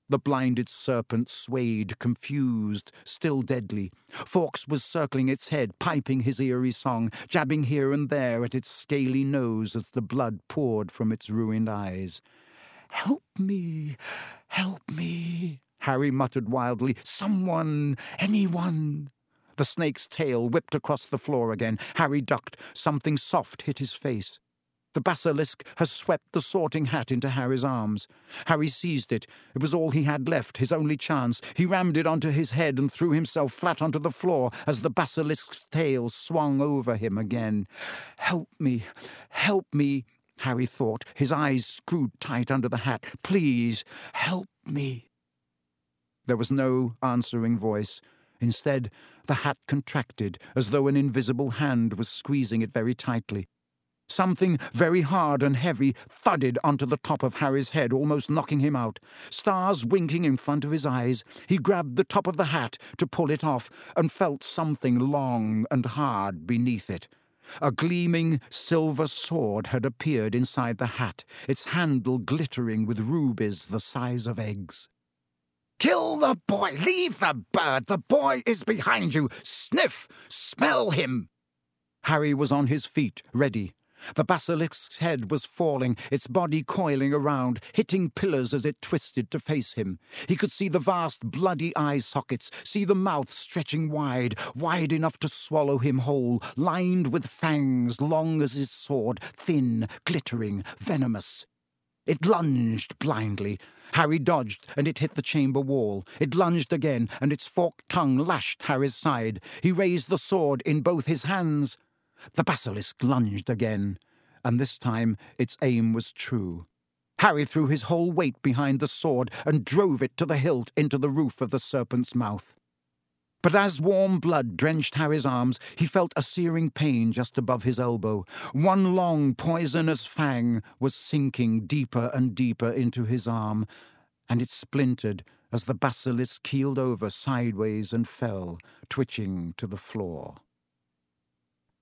The blinded serpent swayed, confused, still deadly. Fawkes was circling its head, piping his eerie song, jabbing here and there at its scaly nose as the blood poured from its ruined eyes. "Help me! Help me!" Harry muttered wildly. "Someone! Anyone!" The snake's tail whipped across the floor again. Harry ducked. Something soft hit his face. The basilisk has swept the sorting hat into Harry's arms. Harry seized it. It was all he had left, his only chance. He rammed it onto his head and threw himself flat onto the floor as the basilisk's tail swung over him again. "Help me! Help me!" Harry thought, his eyes screwed tight under the hat. "Please, help me!" There was no answering voice. Instead, the hat contracted, as though an invisible hand was squeezing it very tightly. Something very hard and heavy thudded onto the top of Harry's head, almost knocking him out. Stars winking in front of his eyes, he grabbed the top of the hat to pull it off and felt something long and hard beneath it. A gleaming silver sword had appeared inside the hat, its handle glittering with rubies the size of eggs. "Kill the boy! Leave the bird! The boy is behind you! Sniff! Smell him!" Harry was on his feet, ready. The basilisk's head was falling, its body coiling around, hitting pillars as it twisted to face him. He could see the vast bloody eye sockets, see the mouth stretching wide, wide enough to swallow him whole, lined with fangs long as his sword, thin, glittering, venomous. It lunged blindly. Harry dodged, and it hit the chamber wall. It lunged again, and its forked tongue lashed Harry's side. He raised the sword in both his hands. The basilisk lunged again, and this time its aim was true. Harry threw his whole weight behind the sword and drove it to the hilt into the roof of the serpent's mouth. But as warm blood drenched Harry's arms, he felt a searing pain just above his elbow. One long, poisonous fang was sinking deeper and deeper into his arm, and it splintered as the basilisk keeled over sideways and fell, twitching to the floor.